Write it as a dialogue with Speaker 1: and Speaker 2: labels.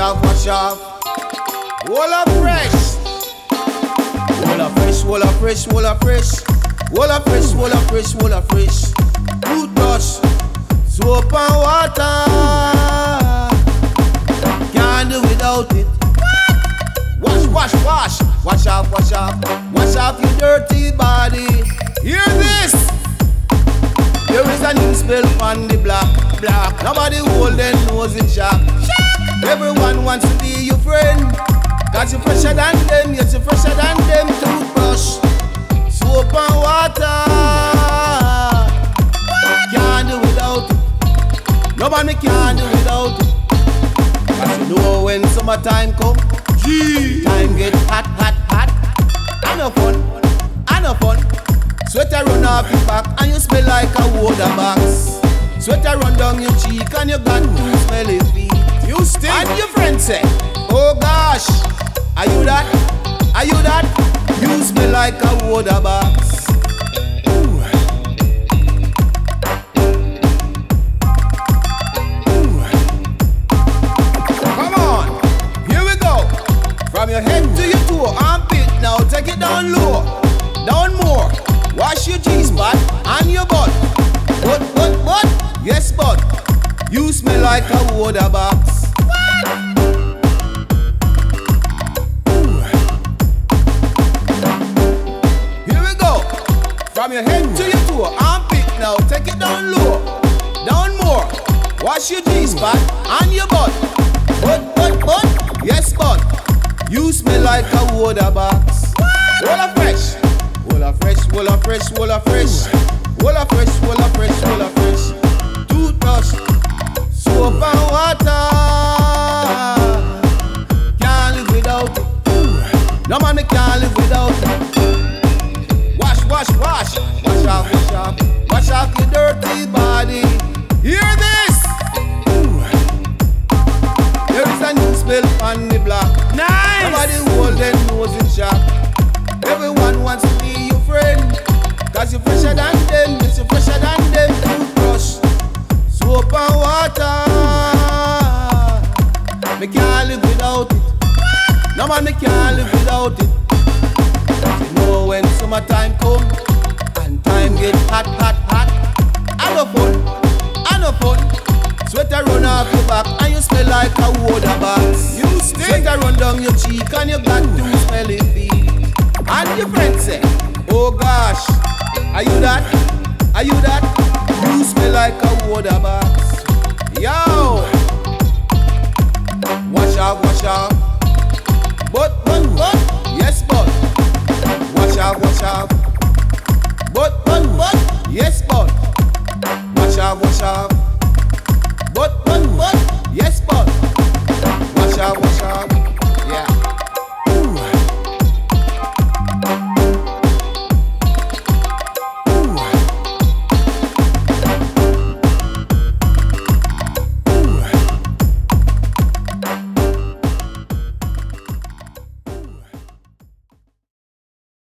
Speaker 1: off, wash off. Wall of fresh. Wall of fresh, wall of fresh, wall of fresh. Wall of fresh, wall of fresh, wall of fresh. Toothbrush, soap and water. Can't do without it. Wash, wash, wash. Wash off, wash off. Wash off your dirty body. Hear this. There is a new spell on the block. Nobody hold their nose in shock. Everyone wants to be your friend. Cause you're fresher than them. Yes, you're fresher than them. Toothbrush, soap and water. Can't do without it. Nobody can do without it. Cause you know when summertime come, time get hot, hot, hot. I no fun, I no fun. Sweater run off your back and you smell like a water box. Sweater run down your cheek and you got two smelly feet. You stink. And your friend say, oh gosh, are you that? Are you that? You smell like a water box. Ooh. Ooh. Come on, here we go. From your head to your toe, armpit now, take it down low, down more. Wash your G-spot and your butt. But, yes, but you smell like a water box. Here we go. From your head to your toe, armpit now, take it down low, down more. Wash your G-spot and your butt. But, yes, but you smell like a water box. Wall of fresh. Wall of fresh, wall of fresh, wall of fresh. Wall of fresh, wall of fresh, wall of fresh. Toothbrush, soap and water. Can't live without it. No man, me can't live without it. Wash, wash, wash. Wash off, wash off. Wash off your dirty body. Hear this. There is a new smell on the block.
Speaker 2: Nice.
Speaker 1: Nobody hold their nose in shock. Everyone wants to be your friend. Cause you're fresher than them. Yes, you're fresher than them. Toothbrush, soap and water. Me can't live without it. No man, me can't live without it. You know when summertime come and time get hot, hot, hot. I no fun, I no fun. Sweater run off your back and you smell like a water box. You stink. Sweater run down your cheek and you got two smelly feet. And your friend say, oh gosh, are you that? Are you that? You smell like a water box. Yo, wash off, wash off. But, yes, but wash off, wash off. But, yes, but wash off, wash off. But, yes, but